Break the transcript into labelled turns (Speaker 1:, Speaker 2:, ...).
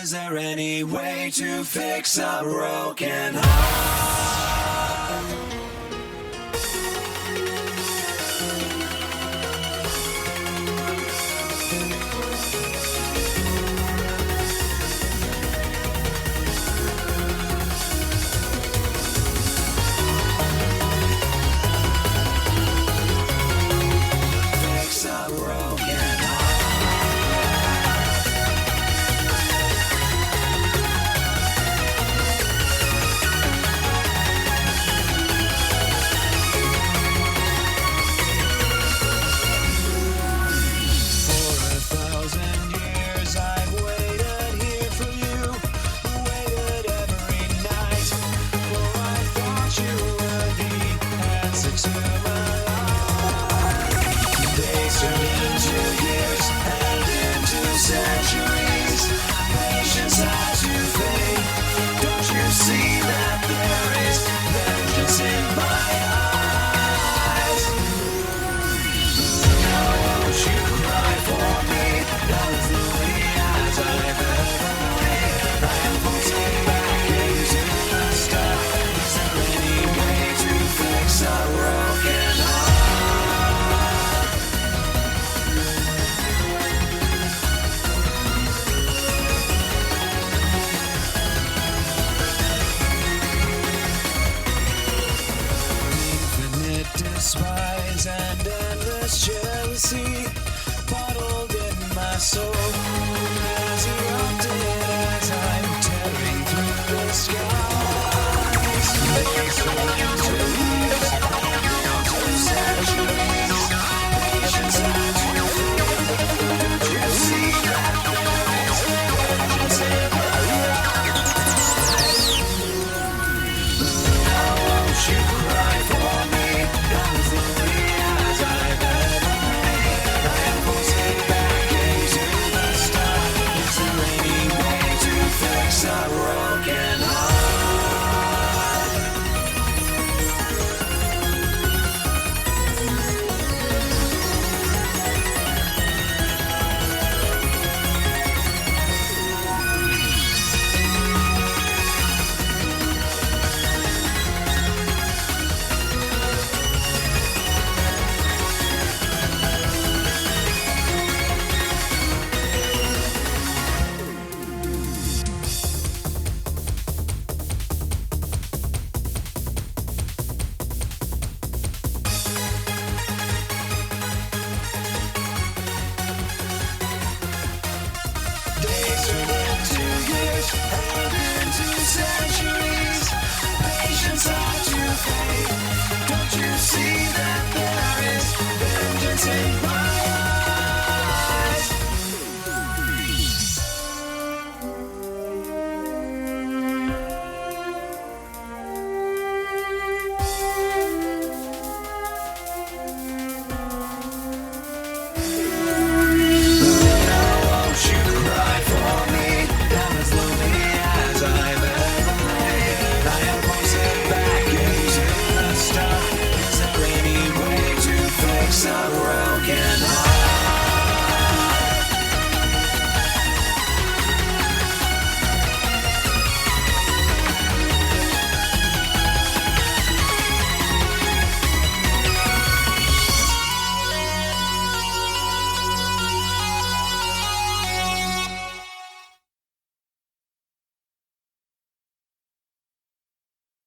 Speaker 1: Is there any way to fix a broken heart? Fix a broken centuries, patience has to fade. Don't you see that there is vengeance in my eyes? Now won't you cry for me? That was the way as I've ever lived. I am falling back into the start. Is there any way to fix a broken heart? Despise and endless jealousy bottled in my soul, as erupted as I'm tearing through the skies. Centuries, patience had to fade. Don't you see that there is vengeance in my eyes? Now won't you cry for me? That was the way as I've ever lived. I am forcing back into the start. Is there any way to fix a broken heart?